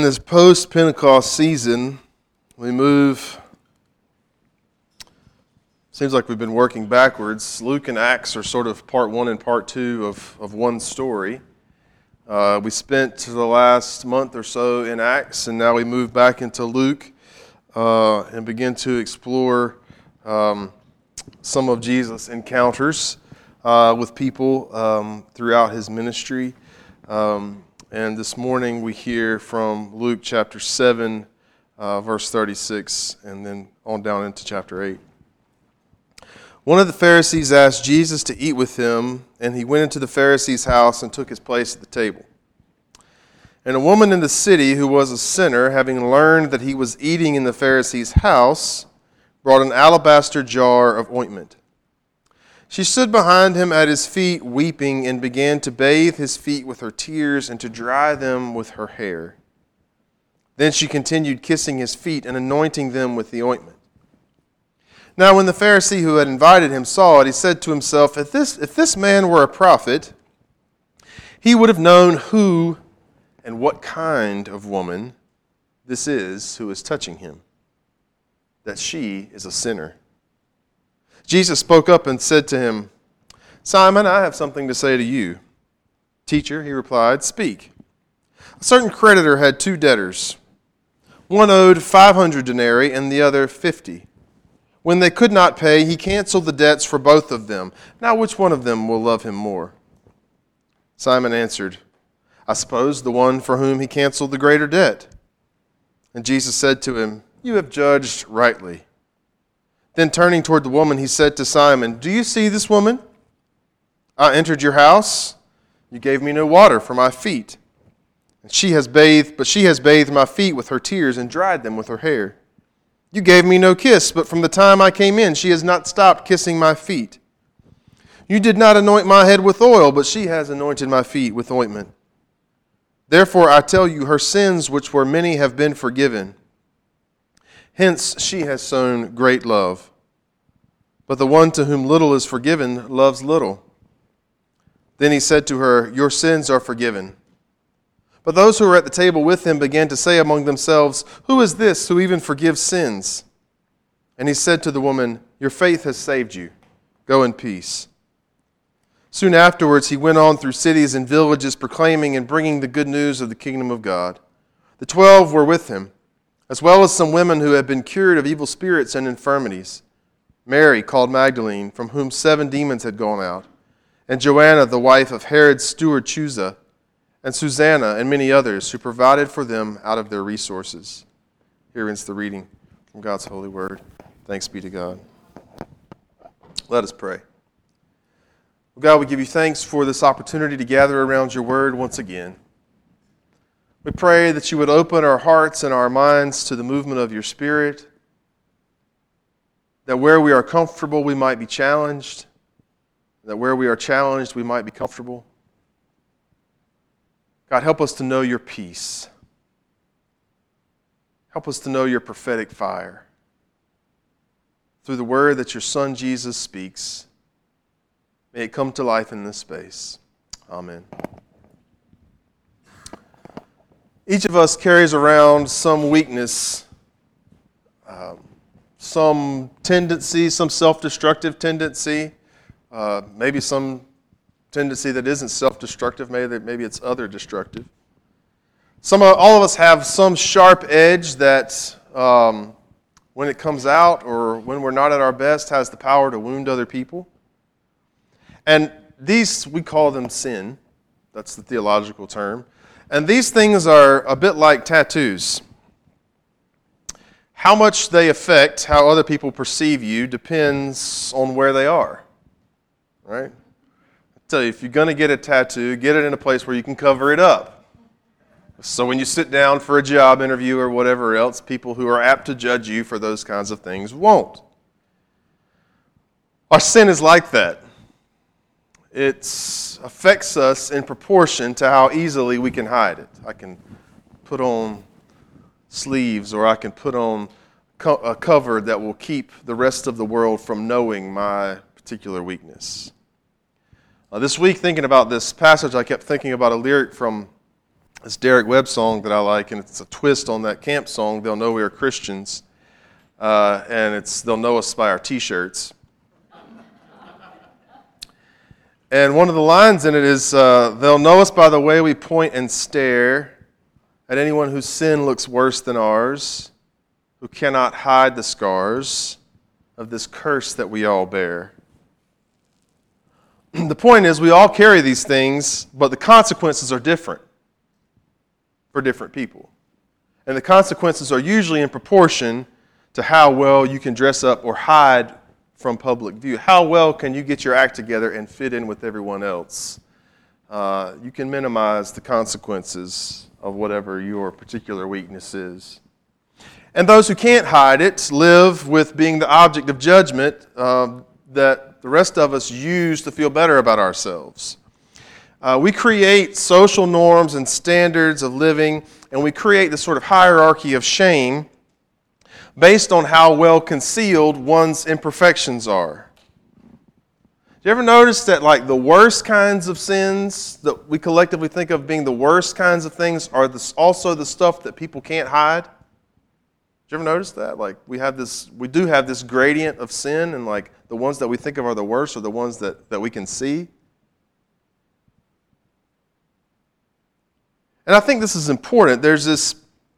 this post-Pentecost season, we move, seems like we've been working backwards. Luke and Acts are sort of part one and part two of one story. We spent the last month or so in Acts, and now we move back into Luke and begin to explore some of Jesus' encounters with people throughout his ministry. And this morning we hear from Luke chapter 7, verse 36, and then on down into chapter 8. One of the Pharisees asked Jesus to eat with him, and he went into the Pharisee's house and took his place at the table. And a woman in the city who was a sinner, having learned that he was eating in the Pharisee's house, brought an alabaster jar of ointment. She stood behind him at his feet, weeping, and began to bathe his feet with her tears and to dry them with her hair. Then she continued kissing his feet and anointing them with the ointment. Now when the Pharisee who had invited him saw it, he said to himself, If this man were a prophet, he would have known who and what kind of woman this is who is touching him, that she is a sinner. Jesus spoke up and said to him, Simon, I have something to say to you. Teacher, he replied, speak. A certain creditor had two debtors. One owed 500 denarii and the other 50. When they could not pay, he canceled the debts for both of them. Now which one of them will love him more? Simon answered, I suppose the one for whom he canceled the greater debt. And Jesus said to him, You have judged rightly. Then turning toward the woman, he said to Simon, Do you see this woman? I entered your house. You gave me no water for my feet. And she has bathed my feet with her tears and dried them with her hair. You gave me no kiss, but from the time I came in, she has not stopped kissing my feet. You did not anoint my head with oil, but she has anointed my feet with ointment. Therefore I tell you, her sins, which were many, have been forgiven. Hence she has shown great love. But the one to whom little is forgiven loves little. Then he said to her, Your sins are forgiven. But those who were at the table with him began to say among themselves, Who is this who even forgives sins? And he said to the woman, Your faith has saved you. Go in peace. Soon afterwards he went on through cities and villages, proclaiming and bringing the good news of the kingdom of God. The 12 were with him, as well as some women who had been cured of evil spirits and infirmities. Mary, called Magdalene, from whom 7 demons had gone out, and Joanna, the wife of Herod's steward Chuza, and Susanna, and many others who provided for them out of their resources. Here ends the reading from God's holy word. Thanks be to God. Let us pray. Well, God, we give you thanks for this opportunity to gather around your word once again. We pray that you would open our hearts and our minds to the movement of your Spirit, that where we are comfortable, we might be challenged, that where we are challenged, we might be comfortable. God, help us to know your peace. Help us to know your prophetic fire. Through the word that your Son Jesus speaks, may it come to life in this space. Amen. Each of us carries around some weakness, some tendency, some self-destructive tendency, maybe some tendency that isn't self-destructive, maybe it's other-destructive. All of us have some sharp edge that, when it comes out or when we're not at our best, has the power to wound other people. And these, we call them sin. That's the theological term. And these things are a bit like tattoos. How much they affect how other people perceive you depends on where they are. Right? I tell you, if you're going to get a tattoo, get it in a place where you can cover it up. So when you sit down for a job interview or whatever else, people who are apt to judge you for those kinds of things won't. Our sin is like that. It affects us in proportion to how easily we can hide it. I can put on sleeves, or I can put on a cover that will keep the rest of the world from knowing my particular weakness. This week, thinking about this passage, I kept thinking about a lyric from this Derek Webb song that I like, and it's a twist on that camp song, They'll Know We Are Christians, and they'll know us by our T-shirts. And one of the lines in it is, they'll know us by the way we point and stare at anyone whose sin looks worse than ours, who cannot hide the scars of this curse that we all bear. The point is, we all carry these things, but the consequences are different for different people. And the consequences are usually in proportion to how well you can dress up or hide from public view. How well can you get your act together and fit in with everyone else? You can minimize the consequences of whatever your particular weakness is. And those who can't hide it live with being the object of judgment that the rest of us use to feel better about ourselves. We create social norms and standards of living, and we create this sort of hierarchy of shame based on how well concealed one's imperfections are. Do you ever notice that like the worst kinds of sins that we collectively think of being the worst kinds of things are also the stuff that people can't hide? Did you ever notice that? Like we do have this gradient of sin, and like the ones that we think of are the worst are the ones that we can see. And I think this is important. There's this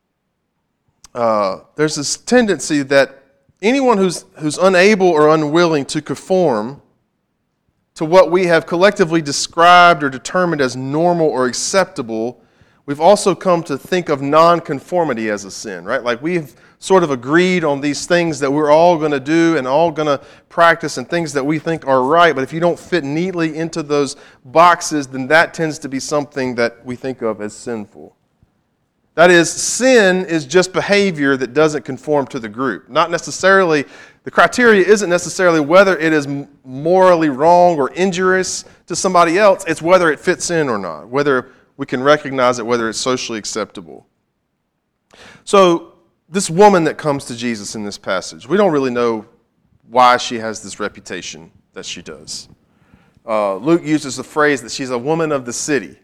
tendency that anyone who's unable or unwilling to conform to what we have collectively described or determined as normal or acceptable, we've also come to think of nonconformity as a sin, right? Like we've sort of agreed on these things that we're all going to do and all going to practice and things that we think are right, but if you don't fit neatly into those boxes, then that tends to be something that we think of as sinful. That is, sin is just behavior that doesn't conform to the group. Not necessarily, the criteria isn't necessarily whether it is morally wrong or injurious to somebody else, it's whether it fits in or not, whether we can recognize it, whether it's socially acceptable. So, this woman that comes to Jesus in this passage, we don't really know why she has this reputation that she does. Luke uses the phrase that she's a woman of the city,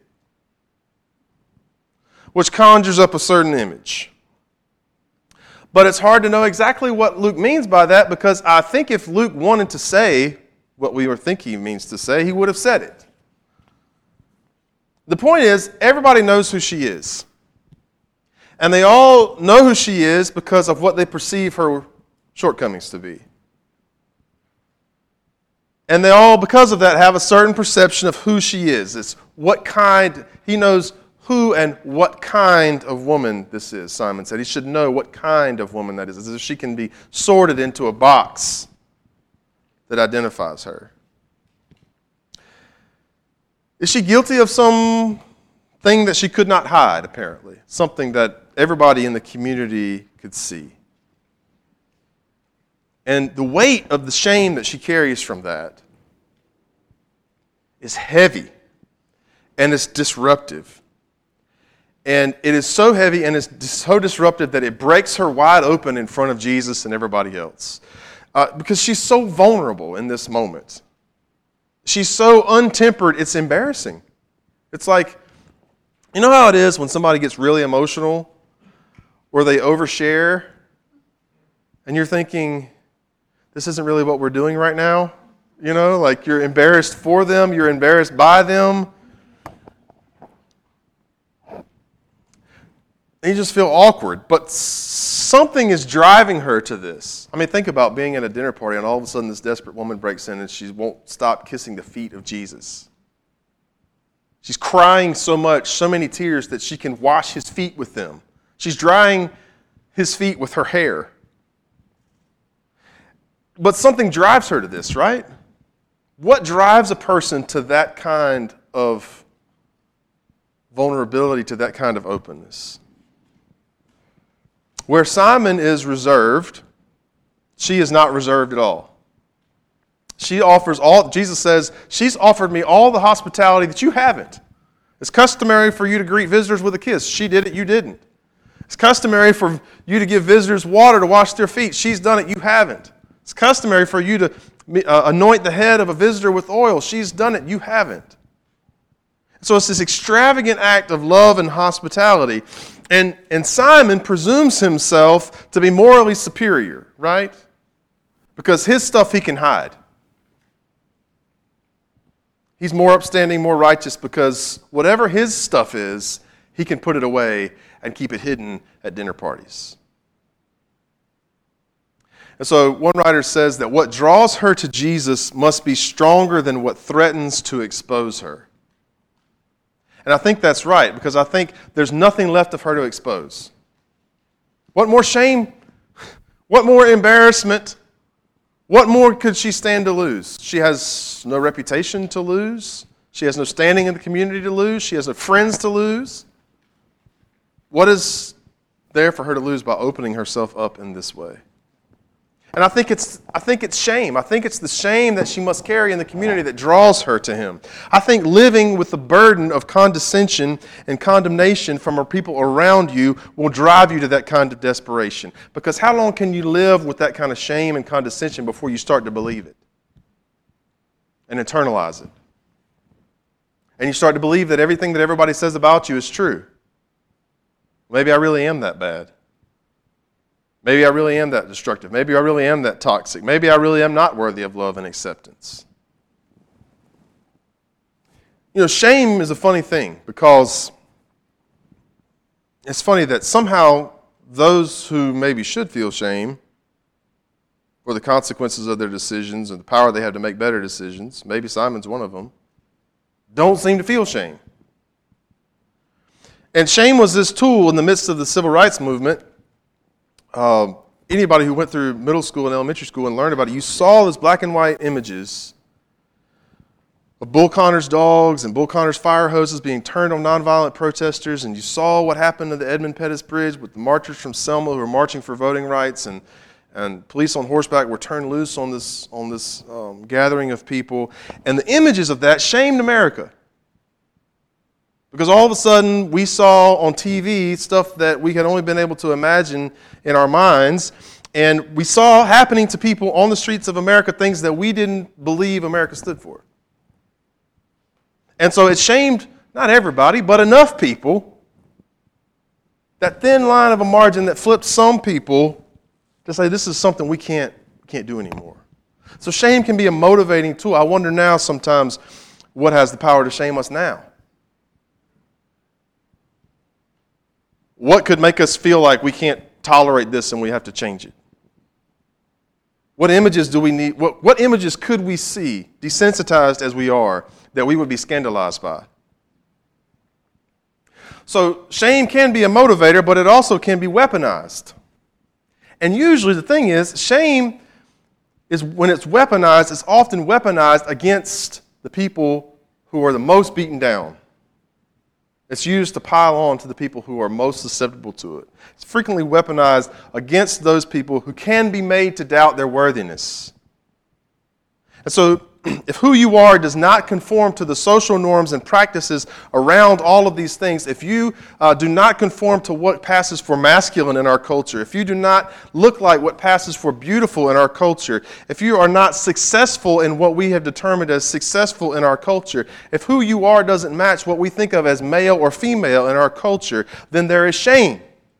which conjures up a certain image. But it's hard to know exactly what Luke means by that, because I think if Luke wanted to say what we were thinking he means to say, he would have said it. The point is, everybody knows who she is. And they all know who she is because of what they perceive her shortcomings to be. And they all, because of that, have a certain perception of who she is. It's what kind, he knows who and what kind of woman this is, Simon said. He should know what kind of woman that is, as if she can be sorted into a box that identifies her. Is she guilty of something that she could not hide, apparently? Something that everybody in the community could see. And the weight of the shame that she carries from that is heavy and it's disruptive. And it is so heavy and it's so disruptive that it breaks her wide open in front of Jesus and everybody else. Because she's so vulnerable in this moment. She's so untempered, it's embarrassing. It's like, you know how it is when somebody gets really emotional or they overshare and you're thinking, this isn't really what we're doing right now? You know, like you're embarrassed for them, you're embarrassed by them. And you just feel awkward, but something is driving her to this. I mean, think about being at a dinner party and all of a sudden this desperate woman breaks in and she won't stop kissing the feet of Jesus. She's crying so much, so many tears, that she can wash his feet with them. She's drying his feet with her hair. But something drives her to this, right? What drives a person to that kind of vulnerability, to that kind of openness? Where Simon is reserved, she is not reserved at all. She offers all, Jesus says, she's offered me all the hospitality that you haven't. It's customary for you to greet visitors with a kiss. She did it, you didn't. It's customary for you to give visitors water to wash their feet. She's done it, you haven't. It's customary for you to anoint the head of a visitor with oil. She's done it, you haven't. So it's this extravagant act of love and hospitality. And Simon presumes himself to be morally superior, right? Because his stuff he can hide. He's more upstanding, more righteous because whatever his stuff is, he can put it away and keep it hidden at dinner parties. And so one writer says that what draws her to Jesus must be stronger than what threatens to expose her. And I think that's right, because I think there's nothing left of her to expose. What more shame? What more embarrassment? What more could she stand to lose? She has no reputation to lose. She has no standing in the community to lose. She has no friends to lose. What is there for her to lose by opening herself up in this way? And I think it's shame. I think it's the shame that she must carry in the community that draws her to him. I think living with the burden of condescension and condemnation from our people around you will drive you to that kind of desperation. Because how long can you live with that kind of shame and condescension before you start to believe it and internalize it? And you start to believe that everything that everybody says about you is true. Maybe I really am that bad. Maybe I really am that destructive. Maybe I really am that toxic. Maybe I really am not worthy of love and acceptance. You know, shame is a funny thing because it's funny that somehow those who maybe should feel shame for the consequences of their decisions and the power they have to make better decisions, maybe Simon's one of them, don't seem to feel shame. And shame was this tool in the midst of the civil rights movement. Anybody who went through middle school and elementary school and learned about it, you saw those black and white images of Bull Connor's dogs and Bull Connor's fire hoses being turned on nonviolent protesters, and you saw what happened to the Edmund Pettus Bridge with the marchers from Selma who were marching for voting rights, and police on horseback were turned loose on this gathering of people. And the images of that shamed America. Because all of a sudden, we saw on TV stuff that we had only been able to imagine in our minds, and we saw happening to people on the streets of America things that we didn't believe America stood for. And so it shamed not everybody, but enough people, that thin line of a margin that flipped some people to say this is something we can't do anymore. So shame can be a motivating tool. I wonder now sometimes what has the power to shame us now. What could make us feel like we can't tolerate this and we have to change it? What images do we need? What images could we see, desensitized as we are, that we would be scandalized by? So shame can be a motivator, but it also can be weaponized. And usually the thing is, shame is when it's weaponized, it's often weaponized against the people who are the most beaten down. It's used to pile on to the people who are most susceptible to it. It's frequently weaponized against those people who can be made to doubt their worthiness. And so, if who you are does not conform to the social norms and practices around all of these things, if you do not conform to what passes for masculine in our culture, if you do not look like what passes for beautiful in our culture, if you are not successful in what we have determined as successful in our culture, if who you are doesn't match what we think of as male or female in our culture, then there is shame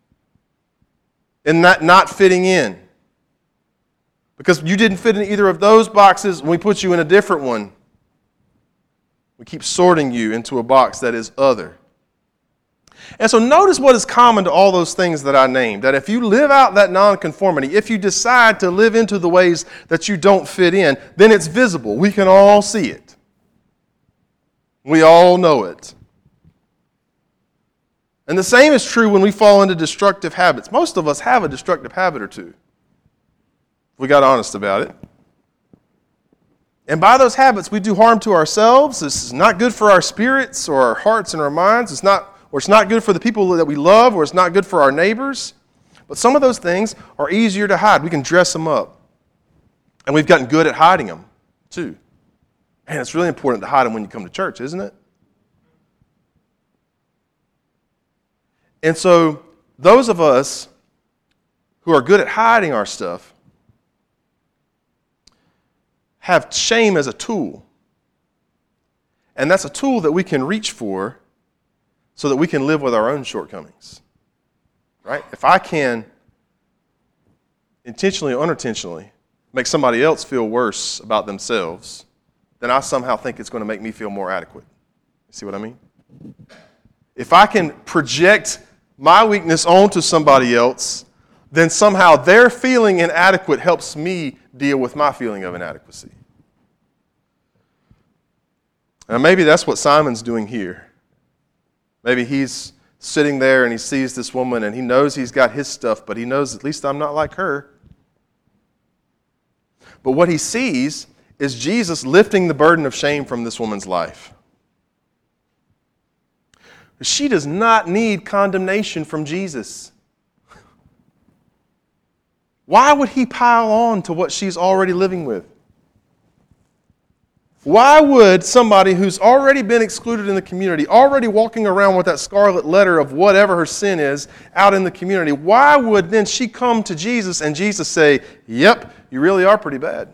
in that not fitting in. Because you didn't fit in either of those boxes, and we put you in a different one. We keep sorting you into a box that is other. And so notice what is common to all those things that I named. That if you live out that nonconformity, if you decide to live into the ways that you don't fit in, then it's visible. We can all see it. We all know it. And the same is true when we fall into destructive habits. Most of us have a destructive habit or two. We got honest about it. And by those habits, we do harm to ourselves. This is not good for our spirits or our hearts and our minds. It's not good for the people that we love, or it's not good for our neighbors. But some of those things are easier to hide. We can dress them up. And we've gotten good at hiding them, too. And it's really important to hide them when you come to church, isn't it? And so those of us who are good at hiding our stuff have shame as a tool. And that's a tool that we can reach for so that we can live with our own shortcomings. Right? If I can intentionally or unintentionally make somebody else feel worse about themselves, then I somehow think it's going to make me feel more adequate. You see what I mean? If I can project my weakness onto somebody else, then somehow their feeling inadequate helps me deal with my feeling of inadequacy. And maybe that's what Simon's doing here. Maybe he's sitting there and he sees this woman and he knows he's got his stuff, but he knows at least I'm not like her. But what he sees is Jesus lifting the burden of shame from this woman's life. She does not need condemnation from Jesus. Why would he pile on to what she's already living with? Why would somebody who's already been excluded in the community, already walking around with that scarlet letter of whatever her sin is out in the community, why would then she come to Jesus and Jesus say, yep, you really are pretty bad?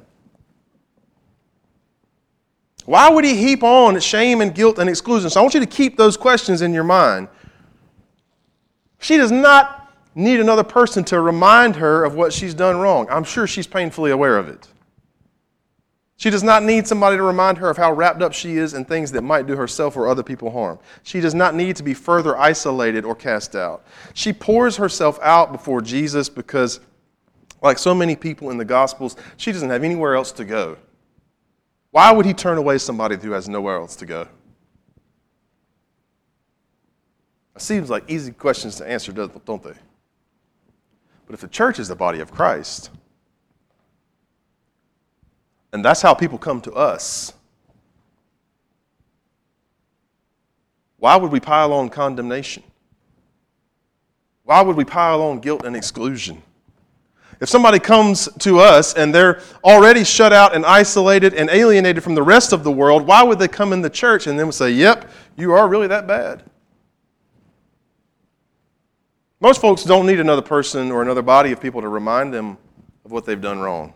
Why would he heap on shame and guilt and exclusion? So I want you to keep those questions in your mind. She does not need another person to remind her of what she's done wrong. I'm sure she's painfully aware of it. She does not need somebody to remind her of how wrapped up she is in things that might do herself or other people harm. She does not need to be further isolated or cast out. She pours herself out before Jesus because, like so many people in the Gospels, she doesn't have anywhere else to go. Why would he turn away somebody who has nowhere else to go? It seems like easy questions to answer, don't they? But if the church is the body of Christ, and that's how people come to us, why would we pile on condemnation? Why would we pile on guilt and exclusion? If somebody comes to us and they're already shut out and isolated and alienated from the rest of the world, why would they come in the church and then we'll say, yep, you are really that bad? Most folks don't need another person or another body of people to remind them of what they've done wrong.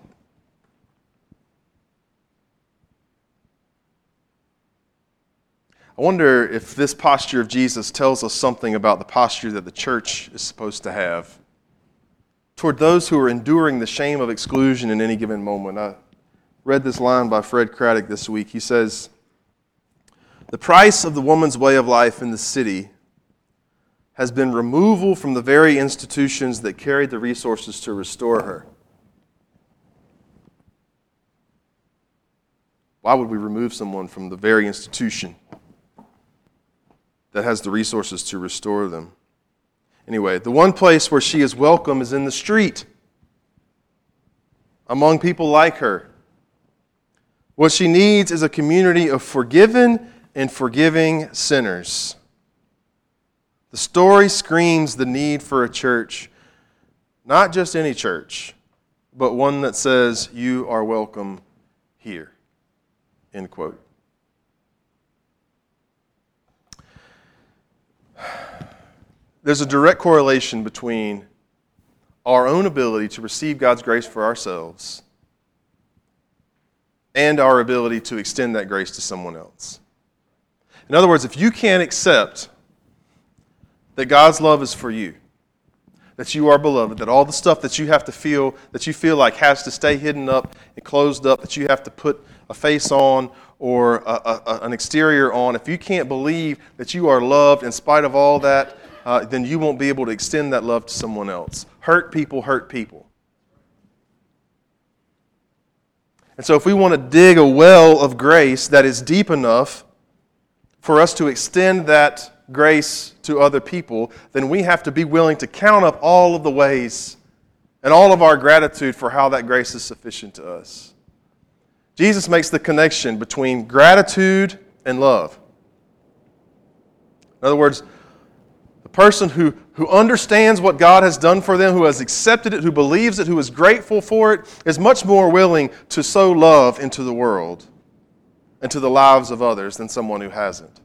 I wonder if this posture of Jesus tells us something about the posture that the church is supposed to have toward those who are enduring the shame of exclusion in any given moment. I read this line by Fred Craddock this week. He says, "The price of the woman's way of life in the city has been removal from the very institutions that carried the resources to restore her." Why would we remove someone from the very institution that has the resources to restore them? Anyway, the one place where she is welcome is in the street, among people like her. What she needs is a community of forgiven and forgiving sinners. The story screams the need for a church, not just any church, but one that says, you are welcome here. End quote. There's a direct correlation between our own ability to receive God's grace for ourselves and our ability to extend that grace to someone else. In other words, if you can't accept that God's love is for you, that you are beloved, that all the stuff that you have to feel, that you feel like has to stay hidden up and closed up, that you have to put a face on or an exterior on, if you can't believe that you are loved in spite of all that, then you won't be able to extend that love to someone else. Hurt people hurt people. And so if we want to dig a well of grace that is deep enough for us to extend that grace to other people, then we have to be willing to count up all of the ways and all of our gratitude for how that grace is sufficient to us. Jesus makes the connection between gratitude and love. In other words, the person who understands what God has done for them, who has accepted it, who believes it, who is grateful for it, is much more willing to sow love into the world and to the lives of others than someone who hasn't.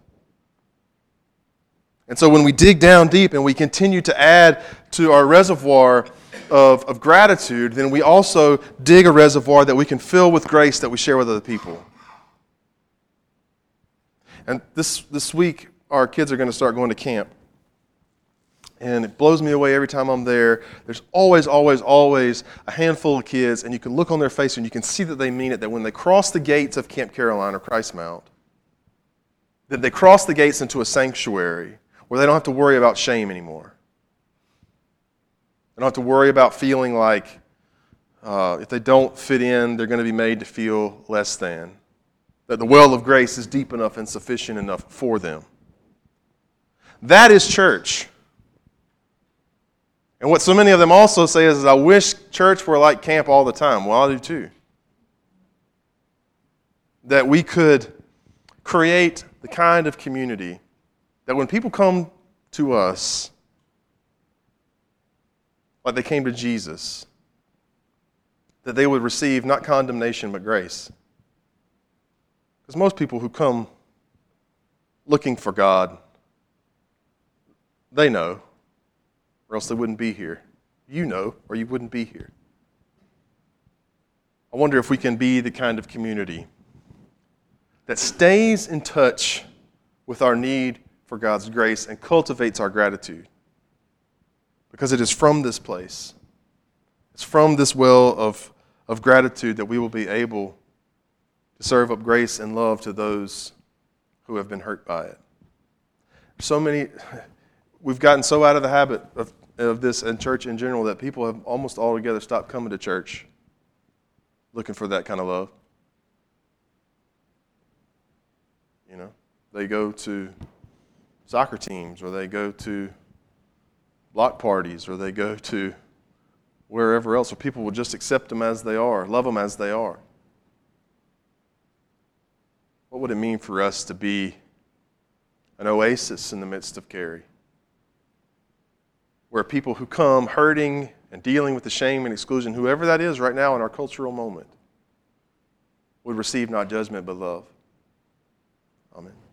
And so when we dig down deep and we continue to add to our reservoir of gratitude, then we also dig a reservoir that we can fill with grace that we share with other people. And this week, our kids are going to start going to camp. And it blows me away every time I'm there. There's always, always, always a handful of kids, and you can look on their face and you can see that they mean it, that when they cross the gates of Camp Caroline or Christ Mount, that they cross the gates into a sanctuary where they don't have to worry about shame anymore. They don't have to worry about feeling like if they don't fit in, they're going to be made to feel less than. That the well of grace is deep enough and sufficient enough for them. That is church. And what so many of them also say is, I wish church were like camp all the time. Well, I do too. That we could create the kind of community that when people come to us, like they came to Jesus, that they would receive not condemnation but grace. Because most people who come looking for God, they know, or else they wouldn't be here. You know, or you wouldn't be here. I wonder if we can be the kind of community that stays in touch with our need for God's grace and cultivates our gratitude. Because it is from this place, it's from this well of gratitude that we will be able to serve up grace and love to those who have been hurt by it. We've gotten so out of the habit of this in church in general that people have almost altogether stopped coming to church looking for that kind of love. You know, they go to soccer teams, or they go to block parties, or they go to wherever else, where people will just accept them as they are, love them as they are. What would it mean for us to be an oasis in the midst of Cary, where people who come hurting and dealing with the shame and exclusion, whoever that is right now in our cultural moment, would receive not judgment but love? Amen.